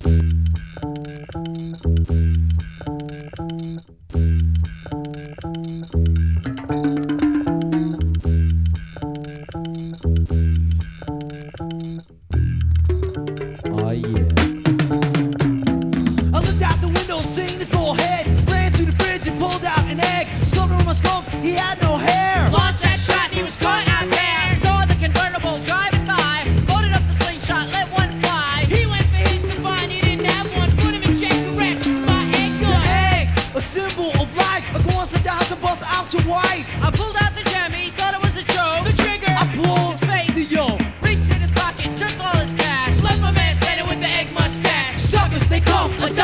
Oh yeah. I looked out the window, seen his bullhead. Ran to the fridge and pulled out an egg. Scoped on my scopes, he had no hair. Lost that shot, he was caught out there. Saw the convertible driving by. Loaded up the slingshot, let one fly. He went for his to find, he didn't have one. Put him in check, correct. My egg good. Egg, a symbol of life. I go inside the house and bust out your wife. I pulled out the jemmy, thought it was a joke. The trigger, I pulled his face. the yo. Reached in his pocket, took all his cash. Left my man standing with the egg mustache. Suckers, they come.